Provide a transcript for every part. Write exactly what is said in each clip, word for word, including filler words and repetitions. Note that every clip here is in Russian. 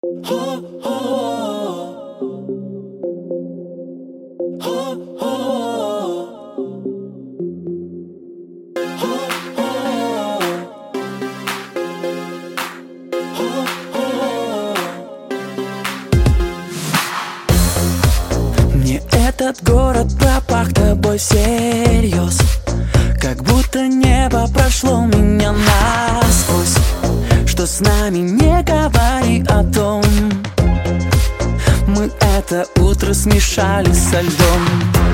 Мне этот город пропах тобой всерьез, как будто небо прошло меня насквозь. Что с нами не говори о том, мы это утро смешали со льдом.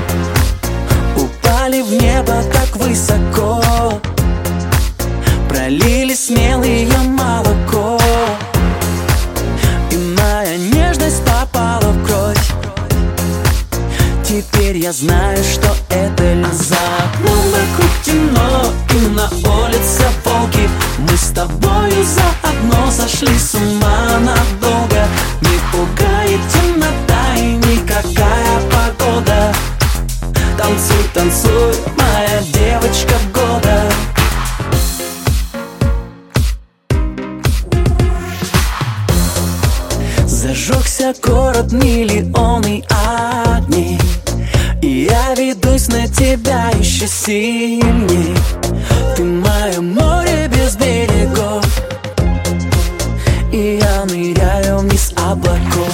Упали в небо так высоко, пролили смелое молоко, и моя нежность попала в кровь. Теперь я знаю, что это любовь. А за окном вокруг темно, и на улице волки. Мы с тобою заодно сошли с ума надолго. Не пугает темнота и никакая погода. Танцуй, танцуй, моя девочка года. Зажегся город, миллионы огней, и я ведусь на тебя еще сильней. Ты мое море без берегов, и я ныряю вниз облаков.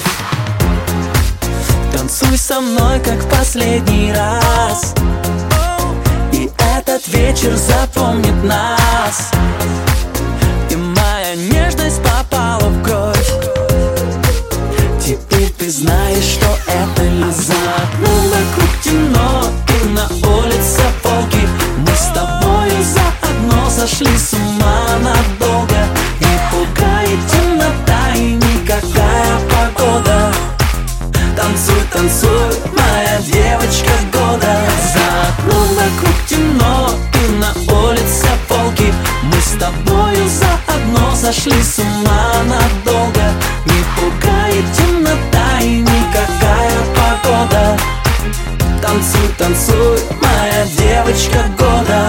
Танцуй со мной, как в последний раз, и этот вечер запомнит нас. И моя нежность попала в кровь. Теперь ты знаешь, что это любовь. За окном вокруг темно, и на улице волки. Мы с тобою заодно сошли с ума надолго. Не пугает темнота и никакая погода. Танцуй, танцуй, моя девочка года. За окном вокруг темно, и на улице волки. Мы с тобою заодно сошли с ума надолго. Не пугает темнота и никакая погода. Танцуй, танцуй, моя девочка года.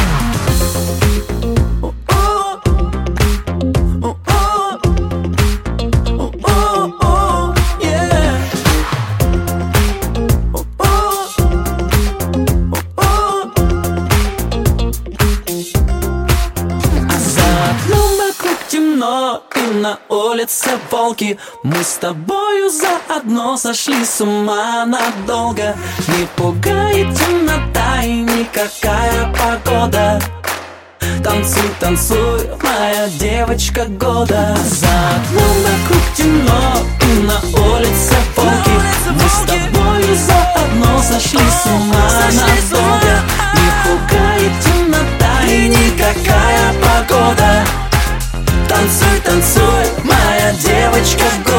И на улице волки. Мы с тобою заодно сошли с ума надолго. Не пугает темнота и никакая погода. Танцуй, танцуй, моя девочка года. За окном вокруг темно, и на улице волки. Мы с тобою заодно сошли с ума надолго. Не пугает темнота и никакая погода. Танцуй, танцуй, моя девочка года.